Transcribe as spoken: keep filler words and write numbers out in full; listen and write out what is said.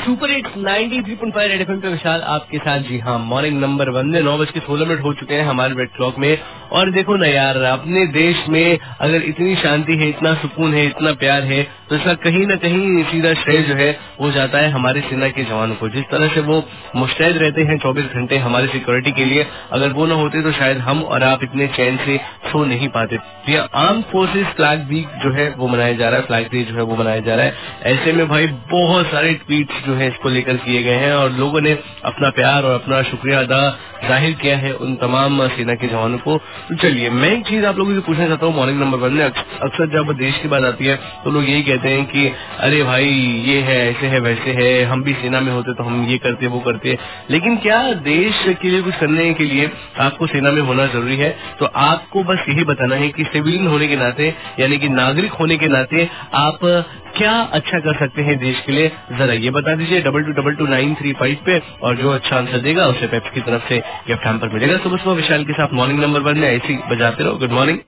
Super hit ninety three point five red FM पे विशाल आपके साथ। जी हाँ, मॉर्निंग नंबर वन में नौ बज के सोलह मिनट हो चुके हैं हमारे रेड क्लॉक में। और देखो ना यार, अपने देश में अगर इतनी शांति है, इतना सुकून है, इतना प्यार है, तो इसका कहीं ना कहीं सीधा श्रेय जो है वो जाता है हमारे सेना के जवानों को। जिस तरह से वो मुस्तैद रहते हैं चौबीस घंटे हमारी सिक्योरिटी के लिए, अगर वो ना होते तो शायद हम और आप इतने चैन से सो नहीं पाते। आर्म फोर्सेस फ्लैग वीक जो है वो मनाया जा रहा है, फ्लैग डे जो है वो मनाया जा रहा है। ऐसे में भाई बहुत सारे ट्वीट्स जो है इसको लेकर किए गए हैं और लोगों ने अपना प्यार और अपना शुक्रिया अदा जाहिर किया है उन तमाम सेना के जवानों को। तो चलिए, मैं एक चीज आप लोगों से पूछना चाहता हूँ मॉर्निंग नंबर वन में। अक्सर जब देश की बात आती है तो लोग यही कहते हैं कि अरे भाई ये है, ऐसे है, वैसे है, हम भी सेना में होते तो हम ये करते वो करते। लेकिन क्या देश के लिए कुछ करने के लिए आपको सेना में होना जरूरी है? तो आपको बस यही बताना है कि सिविलियन होने के नाते, यानी कि नागरिक होने के नाते आप क्या अच्छा कर सकते हैं देश के लिए, जरा ये बता दीजिए double two double two nine three five पे। और जो अच्छा आंसर देगा उसे पेप्स की तरफ से गिफ्ट हैम्पर मिलेगा। सुबह सुबह विशाल के साथ मॉर्निंग नंबर वन में ऐसी बजाते रहो। Good morning.